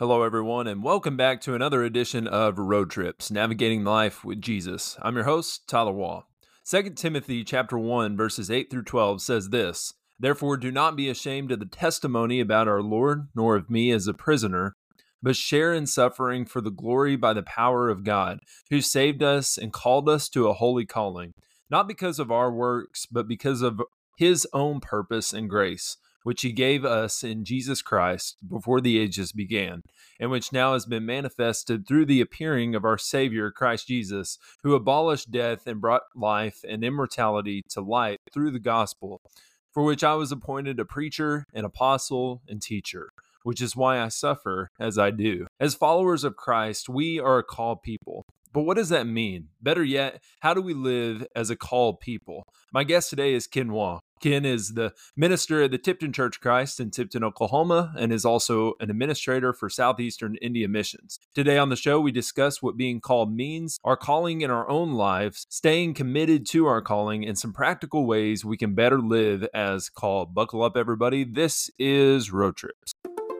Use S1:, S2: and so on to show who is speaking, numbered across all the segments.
S1: Hello, everyone, and welcome back to another edition of Road Trips, Navigating Life with Jesus. I'm your host, Tyler Waugh. 2 Timothy chapter 1, verses 8 through 12 says this, "Therefore do not be ashamed of the testimony about our Lord, nor of me as a prisoner, but share in suffering for the glory by the power of God, who saved us and called us to a holy calling, not because of our works, but because of his own purpose and grace, which he gave us in Jesus Christ before the ages began, and which now has been manifested through the appearing of our Savior Christ Jesus, who abolished death and brought life and immortality to light through the gospel, for which I was appointed a preacher, an apostle, and teacher, which is why I suffer as I do. As followers of Christ, we are a called people. But what does that mean? Better yet, how do we live as a called people? My guest today is Ken Waugh. Ken is the minister at the Tipton Church of Christ in Tipton, Oklahoma, and is also an administrator for Southeastern India Missions. Today on the show, we discuss what being called means, our calling in our own lives, staying committed to our calling, and some practical ways we can better live as called. Buckle up, everybody. This is Road Trips.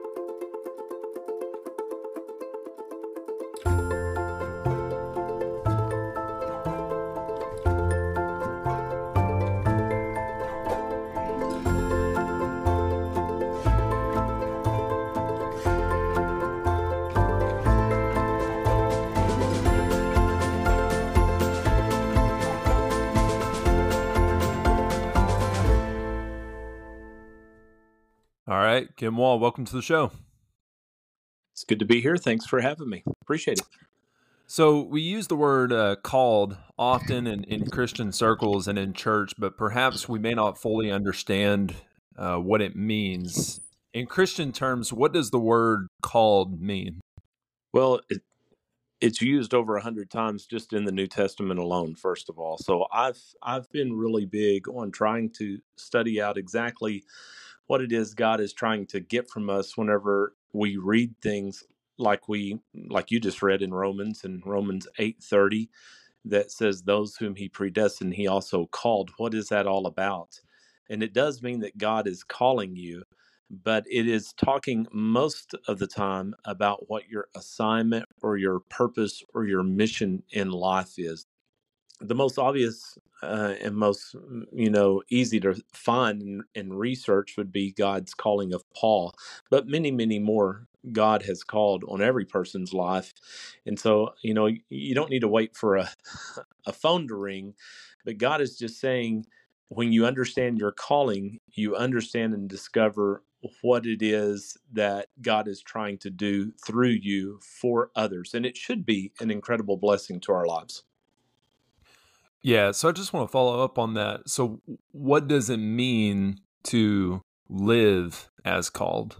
S1: All right, Ken Waugh, welcome to the show.
S2: It's good to be here. Thanks for having me. Appreciate it.
S1: So we use the word called often in Christian circles and in church, but perhaps we may not fully understand what it means. In Christian terms, what does the word called mean?
S2: Well, it's used over 100 times just in the New Testament alone, first of all. So I've been really big on trying to study out exactly what it is God is trying to get from us whenever we read things like you just read in Romans 8:30 that says those whom he predestined he also called. What is that all about? And it does mean that God is calling you, but it is talking most of the time about what your assignment or your purpose or your mission in life is. The most obvious and most easy to find and research would be God's calling of Paul, but many more God has called on every person's life. And so you don't need to wait for a phone to ring, but God is just saying, when you understand your calling, you understand and discover what it is that God is trying to do through you for others, and it should be an incredible blessing to our lives.
S1: Yeah, so I just want to follow up on that. So what does it mean to live as called?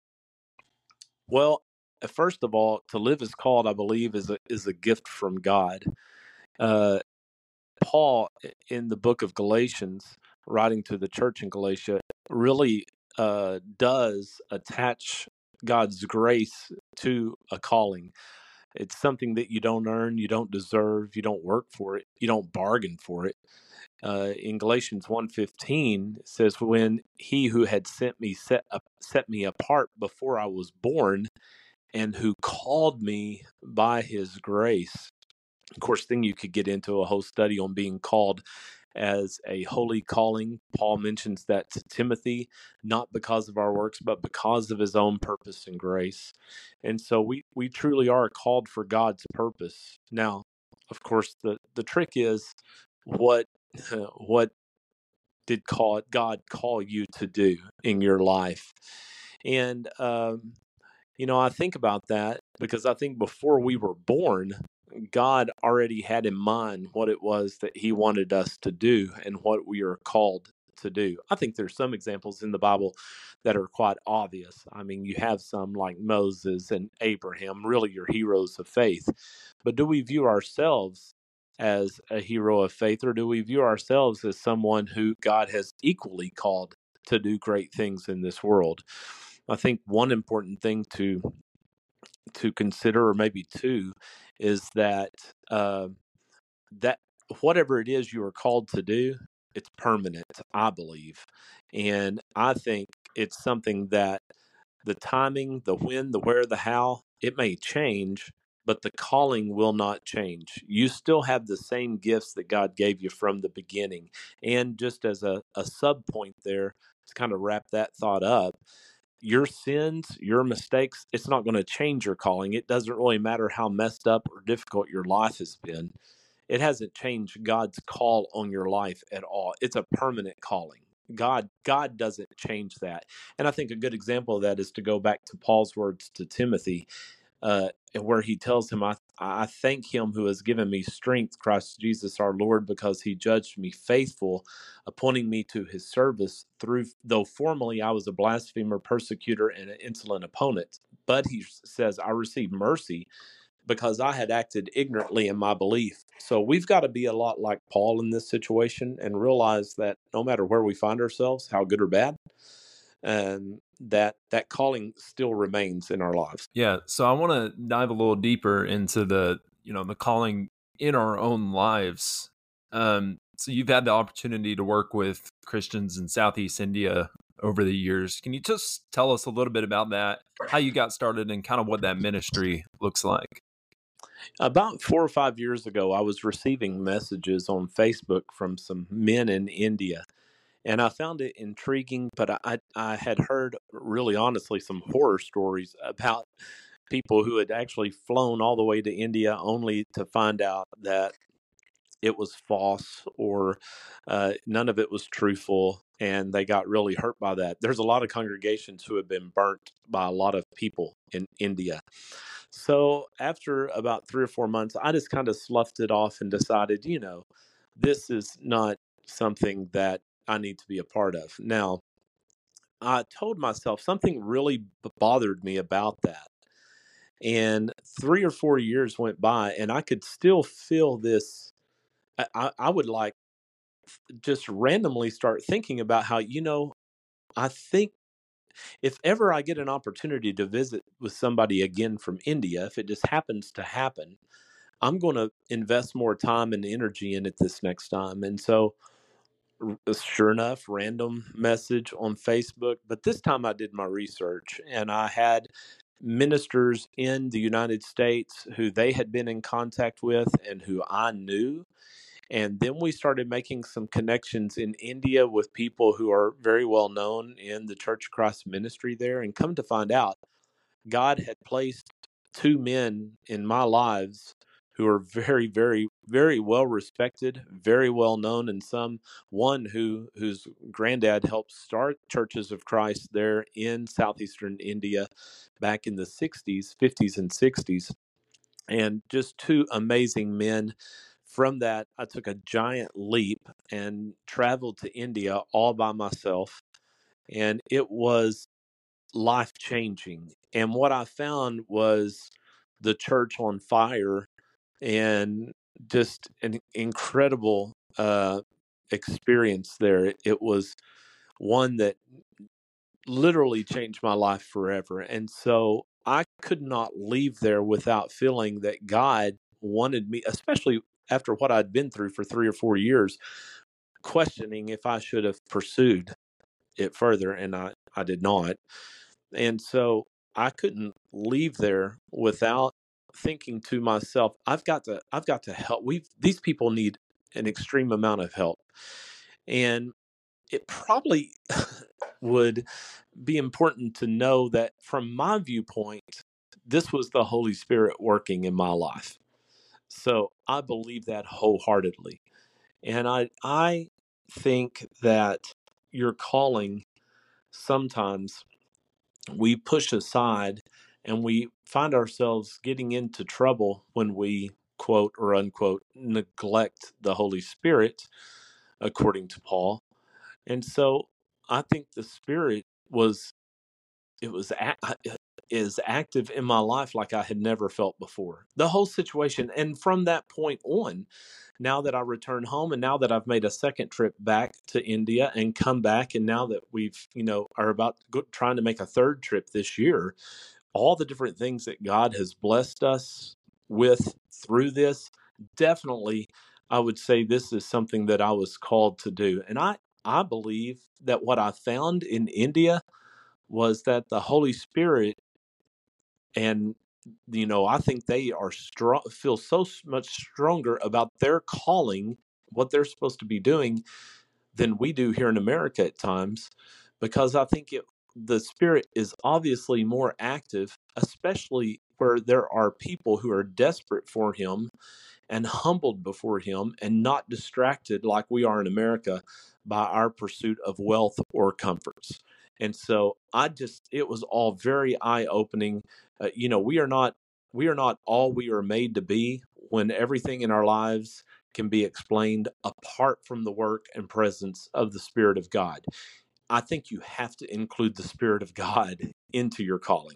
S2: Well, first of all, to live as called, I believe, is a gift from God. Uh, Paul, in the book of Galatians, writing to the church in Galatia, really does attach God's grace to a calling. It's something that you don't earn, you don't deserve, you don't work for it, you don't bargain for it. In Galatians 1:15, it says, "When he who had sent me set me apart before I was born, and who called me by his grace." Of course, then you could get into a whole study on being called as a holy calling. Paul mentions that to Timothy, not because of our works, but because of his own purpose and grace. And so we truly are called for God's purpose. Now, of course, the trick is, what what did God call you to do in your life? And I think about that because I think before we were born, God already had in mind what it was that he wanted us to do and what we are called to do. I think there's some examples in the Bible that are quite obvious. I mean, you have some like Moses and Abraham, really your heroes of faith. But do we view ourselves as a hero of faith, or do we view ourselves as someone who God has equally called to do great things in this world? I think one important thing to consider, or maybe two, is that that whatever it is you are called to do, it's permanent, I believe, and I think it's something that The timing, the when, the where, the how, it may change, but the calling will not change. You still have the same gifts that God gave you from the beginning. And just as a sub point there, to kind of wrap that thought up, your sins, your mistakes, it's not going to change your calling. It doesn't really matter how messed up or difficult your life has been. It hasn't changed God's call on your life at all. It's a permanent calling. God doesn't change that. And I think a good example of that is to go back to Paul's words to Timothy, where he tells him, I thank him who has given me strength, Christ Jesus our Lord, because he judged me faithful, appointing me to his service, through though formerly I was a blasphemer, persecutor, and an insolent opponent. But he says, I received mercy because I had acted ignorantly in my belief. So we've got to be a lot like Paul in this situation and realize that no matter where we find ourselves, how good or bad, that calling still remains in our lives.
S1: Yeah, so I want to dive a little deeper into the calling in our own lives. So you've had the opportunity to work with Christians in Southeast India over the years. Can you just tell us a little bit about that, how you got started, and kind of what that ministry looks like?
S2: About 4 or 5 years ago, I was receiving messages on Facebook from some men in India, and I found it intriguing. But I had heard, really honestly, some horror stories about people who had actually flown all the way to India only to find out that it was false, or none of it was truthful, and they got really hurt by that. There's a lot of congregations who have been burnt by a lot of people in India. So after about 3 or 4 months, I just kind of sloughed it off and decided, this is not something that I need to be a part of. Now, I told myself something really bothered me about that. And 3 or 4 years went by, and I could still feel this. I would like just randomly start thinking about how, I think if ever I get an opportunity to visit with somebody again from India, if it just happens to happen, I'm going to invest more time and energy in it this next time. And so, sure enough, random message on Facebook. But this time I did my research, and I had ministers in the United States who they had been in contact with and who I knew. And then we started making some connections in India with people who are very well known in the Church of Christ ministry there. And come to find out, God had placed two men in my lives who are very, very, very well respected, very well known, and one whose granddad helped start Churches of Christ there in southeastern India back in the 60s, 50s, and 60s. And just two amazing men. From that, I took a giant leap and traveled to India all by myself. And it was life changing. And what I found was the church on fire, and just an incredible experience there. It was one that literally changed my life forever. And so I could not leave there without feeling that God wanted me, especially after what I'd been through for 3 or 4 years, questioning if I should have pursued it further. And I did not. And so I couldn't leave there without thinking to myself, I've got to help. These people need an extreme amount of help. And it probably would be important to know that from my viewpoint, this was the Holy Spirit working in my life. So I believe that wholeheartedly. And I think that your calling, sometimes we push aside, and we find ourselves getting into trouble when we, quote or unquote, neglect the Holy Spirit, according to Paul. And so I think the Spirit was it was is active in my life like I had never felt before. The whole situation, and from that point on, now that I return home, and now that I've made a second trip back to India and come back, and now that we've are about trying to make a third trip this year, all the different things that God has blessed us with through this, definitely, I would say this is something that I was called to do. And I believe that what I found in India was that the Holy Spirit, and I think they are strong, feel so much stronger about their calling, what they're supposed to be doing, than we do here in America at times, because I think the Spirit is obviously more active, especially where there are people who are desperate for Him and humbled before Him and not distracted like we are in America by our pursuit of wealth or comforts. And so it was all very eye opening. We are not all we are made to be, when everything in our lives can be explained apart from the work and presence of the Spirit of God. I think you have to include the Spirit of God into your calling.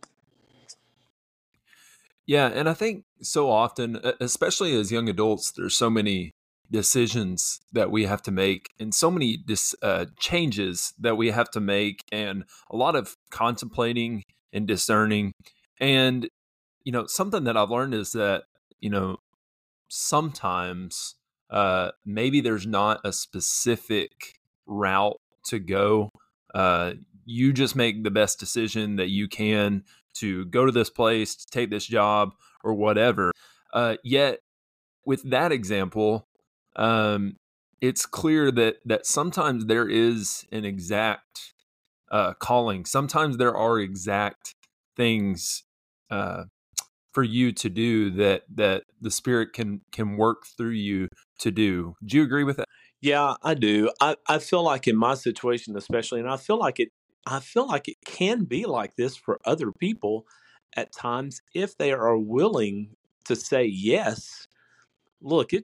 S1: Yeah, and I think so often, especially as young adults, there's so many decisions that we have to make, and so many changes that we have to make, and a lot of contemplating and discerning. And something that I've learned is that you know sometimes maybe there's not a specific route to go. You just make the best decision that you can to go to this place, to take this job, or whatever. Yet, with that example, um, it's clear that sometimes there is an exact calling. Sometimes there are exact things uh, for you to do that the Spirit can work through you to do. Do you agree with that?
S2: Yeah, I do. I feel like in my situation especially, and I feel like it can be like this for other people at times if they are willing to say yes. Look,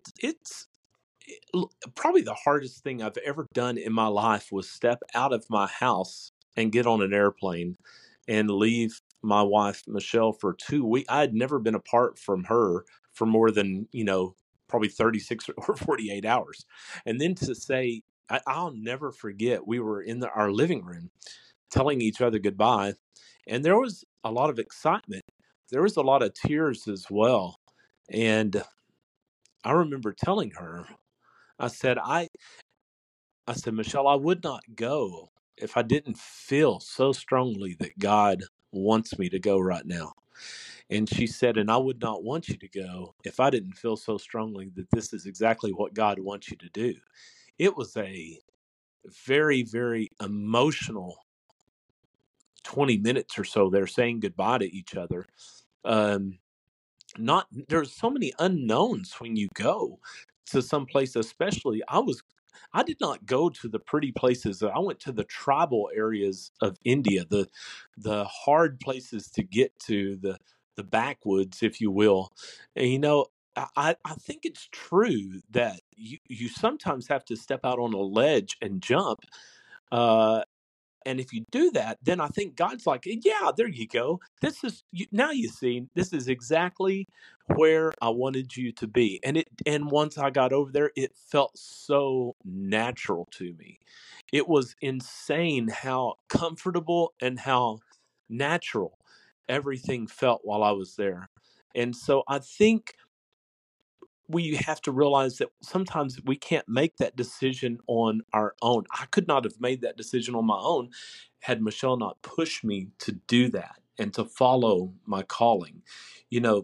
S2: probably the hardest thing I've ever done in my life was step out of my house and get on an airplane and leave my wife Michelle for 2 weeks. I had never been apart from her for more than probably 36 or 48 hours, and then to say, I'll never forget. We were in our living room telling each other goodbye, and there was a lot of excitement. There was a lot of tears as well, and I remember telling her, I said, I said, Michelle, I would not go if I didn't feel so strongly that God wants me to go right now. And she said, and I would not want you to go if I didn't feel so strongly that this is exactly what God wants you to do. It was a very, very emotional 20 minutes or so there, saying goodbye to each other. Um, not There's so many unknowns when you go to some place, especially I did not go to the pretty places. I went to the tribal areas of India, the hard places to get to, the backwoods, if you will. And I think it's true that you sometimes have to step out on a ledge and jump. uh and if you do that, then I think God's like, yeah, there you go. Now you see, this is exactly where I wanted you to be. And once I got over there, it felt so natural to me. It was insane how comfortable and how natural everything felt while I was there. And so I think we have to realize that sometimes we can't make that decision on our own. I could not have made that decision on my own had Michelle not pushed me to do that and to follow my calling. You know,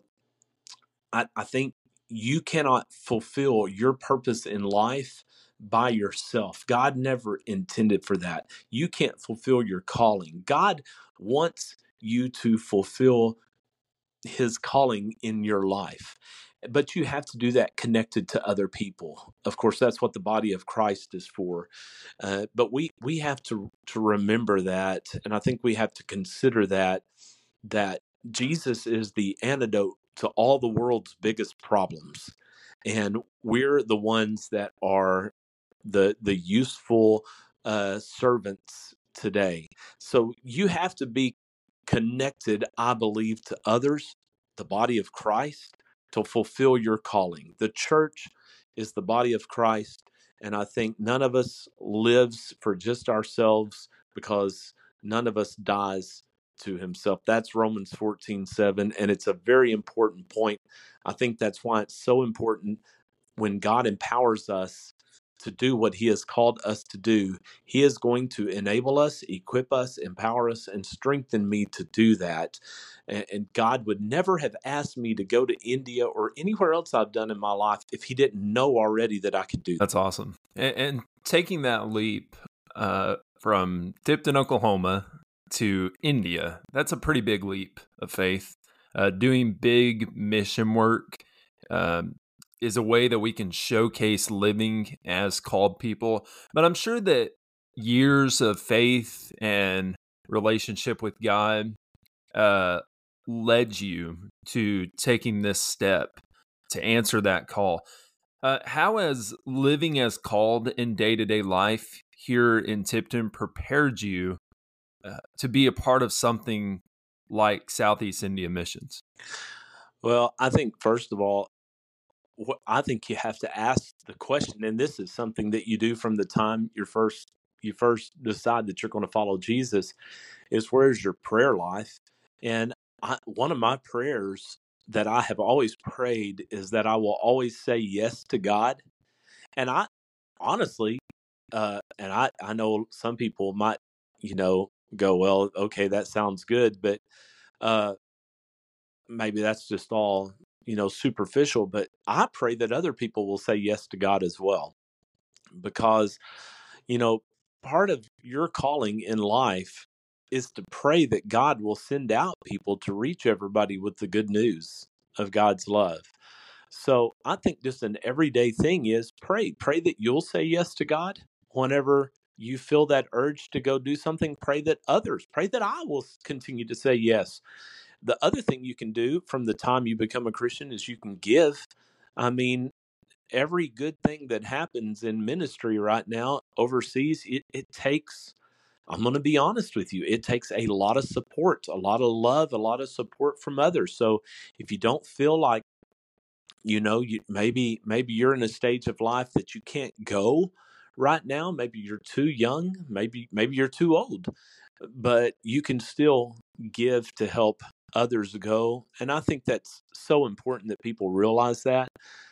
S2: I think you cannot fulfill your purpose in life by yourself. God never intended for that. You can't fulfill your calling. God wants you to fulfill His calling in your life, but you have to do that connected to other people. Of course, that's what the body of Christ is for. But we have to remember that, and I think we have to consider that Jesus is the antidote to all the world's biggest problems, and we're the ones that are the useful servants today. So you have to be connected, I believe, to others, the body of Christ, to fulfill your calling. The church is the body of Christ, and I think none of us lives for just ourselves, because none of us dies to himself. That's Romans 14:7, and it's a very important point. I think that's why it's so important when God empowers us to do what he has called us to do, he is going to enable us, equip us, empower us, and strengthen me to do that. And God would never have asked me to go to India or anywhere else I've done in my life if he didn't know already that I could do that.
S1: That's awesome. And taking that leap from Tipton, Oklahoma to India, that's a pretty big leap of faith. Doing big mission work is a way that we can showcase living as called people. But I'm sure that years of faith and relationship with God led you to taking this step to answer that call. How has living as called in day-to-day life here in Tipton prepared you to be a part of something like Southeast India Missions?
S2: Well, I think first of all, I think you have to ask the question, and this is something that you do from the time you first decide that you're going to follow Jesus, is where's your prayer life? And one of my prayers that I have always prayed is that I will always say yes to God. And I honestly, and I know some people might, go, well, okay, that sounds good, but uh, maybe that's just all, superficial. But I pray that other people will say yes to God as well, because, you know, part of your calling in life is to pray that God will send out people to reach everybody with the good news of God's love. So I think just an everyday thing is pray that you'll say yes to God whenever you feel that urge to go do something. Pray that I will continue to say yes. The other thing you can do from the time you become a Christian is you can give. I mean, every good thing that happens in ministry right now overseas, it takes, I'm going to be honest with you, it takes a lot of support, a lot of love, a lot of support from others. So if you don't feel like, maybe you're in a stage of life that you can't go right now, maybe you're too young, maybe you're too old, but you can still give to help others go. And I think that's so important that people realize that.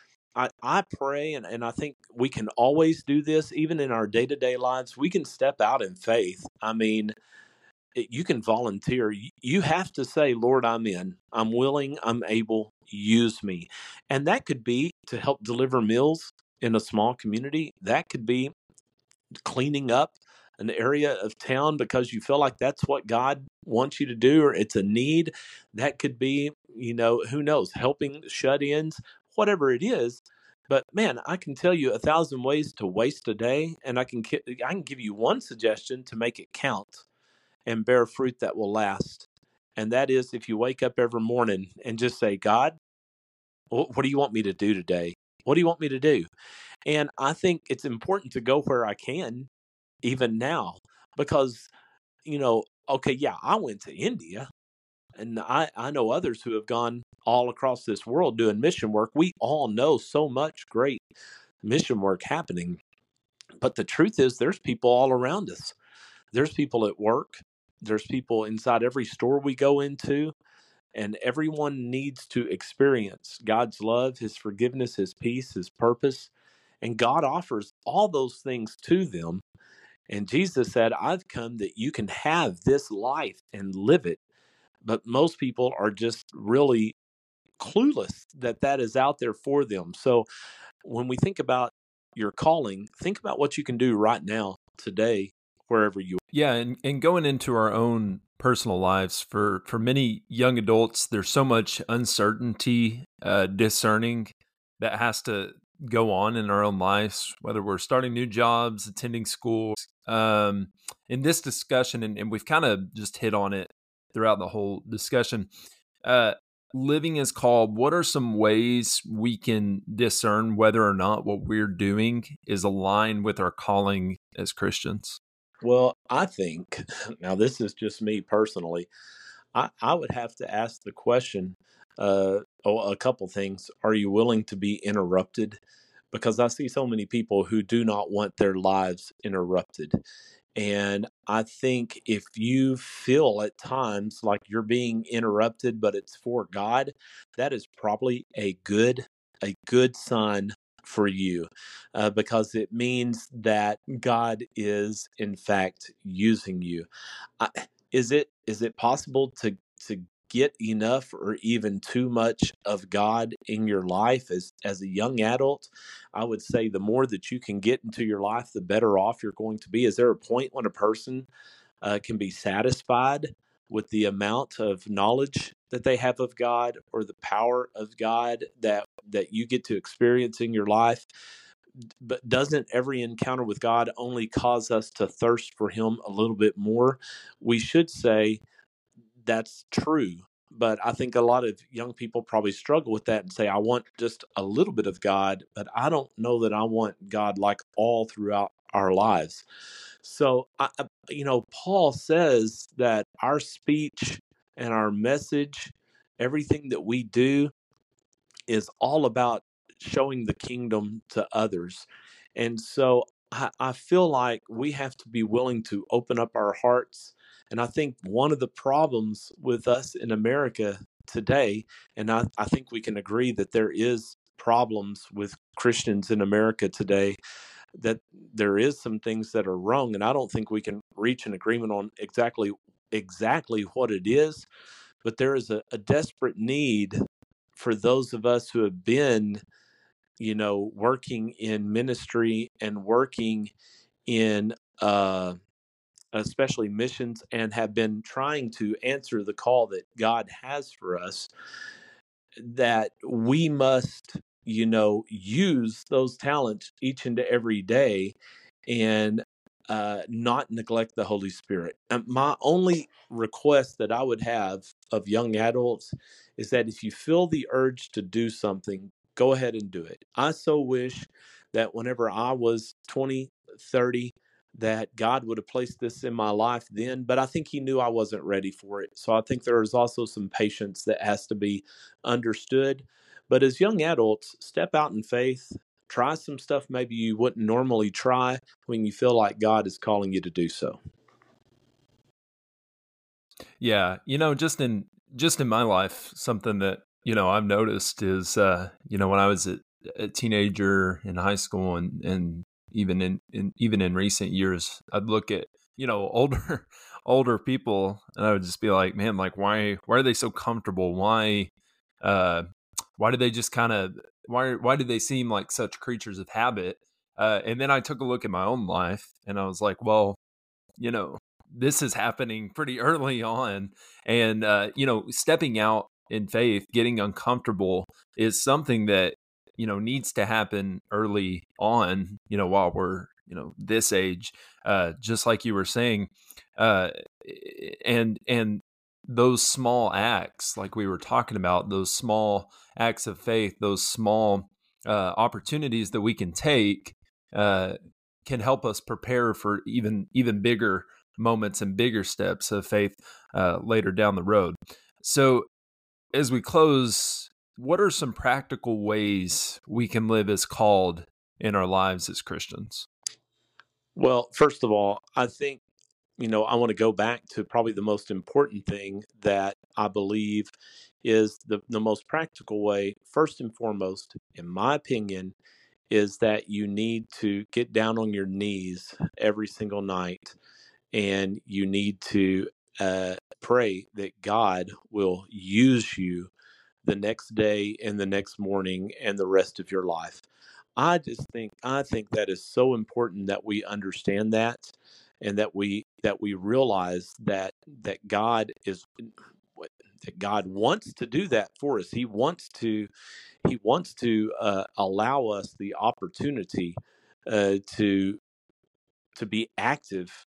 S2: I pray, and I think we can always do this, even in our day to day lives. We can step out in faith. I mean, you can volunteer. You have to say, Lord, I'm in. I'm willing. I'm able. Use me. And that could be to help deliver meals in a small community. That could be cleaning up an area of town because you feel like that's what God wants you to do, or it's a need. That could be, who knows, helping shut ins, whatever it is. But man, I can tell you 1,000 ways to waste a day, and I can give you one suggestion to make it count and bear fruit that will last. And that is, if you wake up every morning and just say, God, what do you want me to do today? What do you want me to do? And I think it's important to go where I can, even now, because, okay, yeah, I went to India, and I know others who have gone all across this world doing mission work. We all know so much great mission work happening. But the truth is, there's people all around us. There's people at work. There's people inside every store we go into. And everyone needs to experience God's love, his forgiveness, his peace, his purpose. And God offers all those things to them. And Jesus said, I've come that you can have this life and live it. But most people are just really clueless that that is out there for them. So when we think about your calling, think about what you can do right now, today, wherever you are.
S1: Yeah, and going into our own personal lives, for many young adults, there's so much uncertainty, discerning that has to go on in our own lives, whether we're starting new jobs, attending school. In this discussion, and we've kind of just hit on it throughout the whole discussion, living is called. What are some ways we can discern whether or not what we're doing is aligned with our calling as Christians?
S2: Well, I think, now this is just me personally, I would have to ask the question, a couple things. Are you willing to be interrupted? Because I see so many people who do not want their lives interrupted. And I think if you feel at times like you're being interrupted, but it's for God, that is probably a good sign for you, because it means that God is in fact using you. I, is it possible to get enough or even too much of God in your life as a young adult? I would say the more that you can get into your life, the better off you're going to be. Is there a point when a person can be satisfied with the amount of knowledge that they have of God or the power of God that you get to experience in your life? But doesn't every encounter with God only cause us to thirst for Him a little bit more? We should say that's true. But I think a lot of young people probably struggle with that and say, I want just a little bit of God, but I don't know that I want God like all throughout our lives. So, Paul says that our speech and our message, everything that we do, is all about showing the kingdom to others. And so I feel like we have to be willing to open up our hearts. And I think one of the problems with us in America today, and I think we can agree that there is problems with Christians in America today, that there is some things that are wrong. And I don't think we can reach an agreement on exactly what it is, but there is a desperate need for those of us who have been, working in ministry and working in especially missions, and have been trying to answer the call that God has for us, that we must, use those talents each and every day, and not neglect the Holy Spirit. And my only request that I would have of young adults is that if you feel the urge to do something, go ahead and do it. I so wish that whenever I was 20, 30, that God would have placed this in my life then, but I think He knew I wasn't ready for it. So I think there is also some patience that has to be understood. But as young adults, step out in faith, try some stuff maybe you wouldn't normally try when you feel like God is calling you to do so.
S1: Yeah, just in my life, something that I've noticed is when I was a teenager in high school, and even in recent years, I'd look at older older people, and I would just be like, man, like why are they so comfortable? Uh why do they just kind of why do they seem like such creatures of habit? And then I took a look at my own life, and I was like, well, you know, this is happening pretty early on. And, stepping out in faith, getting uncomfortable is something that, needs to happen early on, while we're, this age, just like you were saying. Uh, and those small acts, like we were talking about, those small acts of faith, those small opportunities that we can take, uh, can help us prepare for even bigger moments and bigger steps of faith later down the road. So, as we close, what are some practical ways we can live as called in our lives as Christians?
S2: Well, first of all, I think, I want to go back to probably the most important thing that I believe is the most practical way, first and foremost, in my opinion, is that you need to get down on your knees every single night, and you need to pray that God will use you the next day and the next morning and the rest of your life. I think that is so important that we understand that, and that we realize that God is that God wants to do that for us. He wants to allow us the opportunity to be active,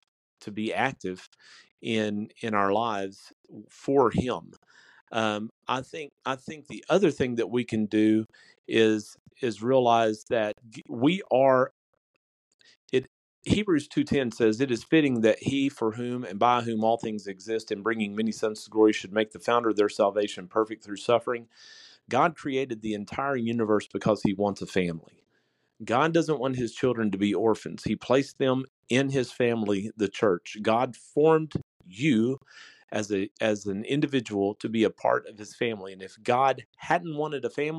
S2: in our lives for Him. I think the other thing that we can do is realize that we are it. Hebrews 2:10 says, "It is fitting that He, for whom and by whom all things exist, and bringing many sons to glory, should make the founder of their salvation perfect through suffering." God created the entire universe because He wants a family. God doesn't want His children to be orphans. He placed them in His family, the church. God formed you as an individual to be a part of His family. And if God hadn't wanted a family,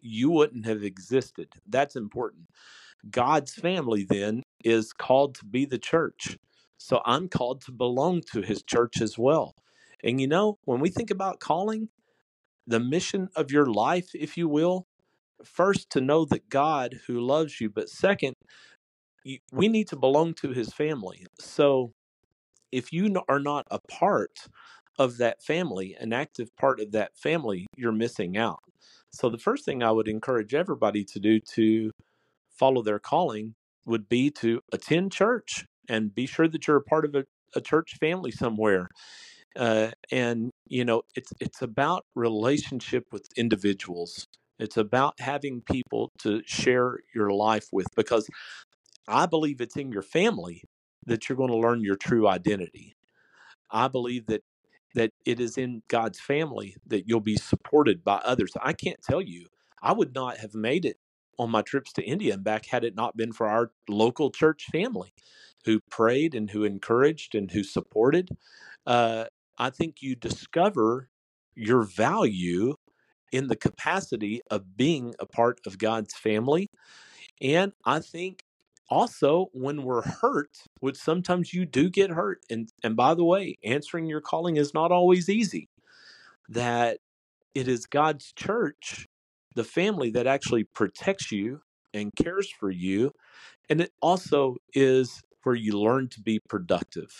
S2: you wouldn't have existed. That's important. God's family then is called to be the church. So I'm called to belong to his church as well. And when we think about calling, the mission of your life, if you will, first to know that God who loves you, but second, we need to belong to his family. So if you are not a part of that family, an active part of that family, you're missing out. So the first thing I would encourage everybody to do to follow their calling would be to attend church and be sure that you're a part of a church family somewhere. And it's about relationship with individuals. It's about having people to share your life with, because I believe it's in your family that you're going to learn your true identity. I believe that it is in God's family that you'll be supported by others. I can't tell you, I would not have made it on my trips to India and back had it not been for our local church family who prayed and who encouraged and who supported. I think you discover your value in the capacity of being a part of God's family. And I think also when we're hurt, which sometimes you do get hurt, and by the way, answering your calling is not always easy, that it is God's church, the family, that actually protects you and cares for you. And it also is where you learn to be productive.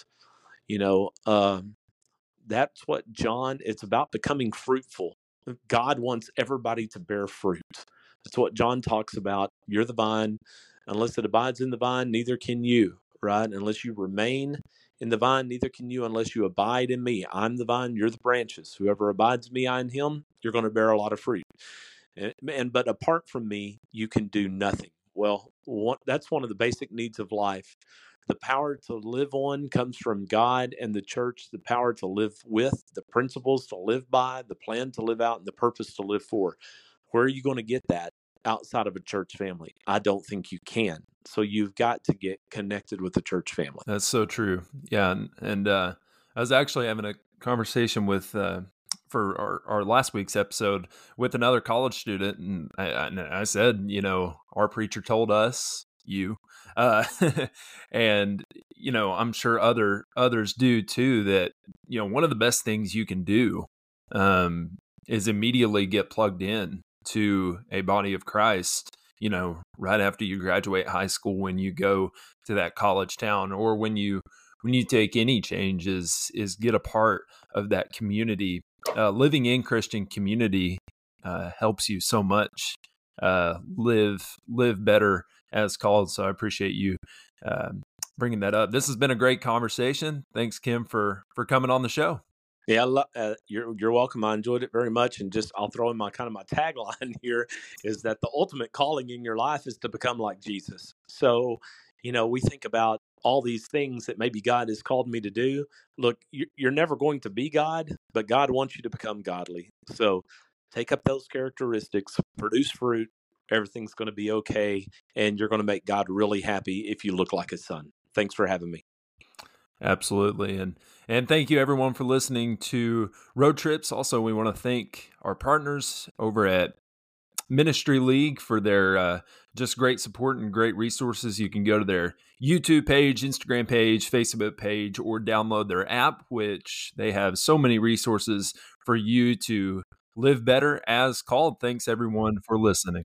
S2: That's what it's about, becoming fruitful. God wants everybody to bear fruit. That's what John talks about. You're the vine. Unless it abides in the vine, neither can you, right? Unless you remain in the vine, neither can you unless you abide in me. I'm the vine, you're the branches. Whoever abides in me, I in him, you're going to bear a lot of fruit. But apart from me, you can do nothing. Well, that's one of the basic needs of life. The power to live on comes from God and the church, the power to live with, the principles to live by, the plan to live out, and the purpose to live for. Where are you going to get that outside of a church family? I don't think you can. So you've got to get connected with the church family.
S1: That's so true. Yeah. And I was actually having a conversation with, for our last week's episode with another college student. And I said, our preacher told us, and, I'm sure others do too, that, one of the best things you can do, is immediately get plugged in to a body of Christ, right after you graduate high school, when you go to that college town, or when you take any changes, is get a part of that community. Living in Christian community helps you so much live better as called. So I appreciate you bringing that up. This has been a great conversation. Thanks, Kim, for coming on the show.
S2: Yeah, you're welcome. I enjoyed it very much, and I'll throw in my tagline here is that the ultimate calling in your life is to become like Jesus. So, we think about all these things that maybe God has called me to do. Look, you're never going to be God, but God wants you to become godly. So, take up those characteristics, produce fruit. Everything's going to be okay, and you're going to make God really happy if you look like His Son. Thanks for having me.
S1: Absolutely. And thank you everyone for listening to Road Trips. Also, we want to thank our partners over at Ministry League for their just great support and great resources. You can go to their YouTube page, Instagram page, Facebook page, or download their app, which they have so many resources for you to live better as called. Thanks everyone for listening.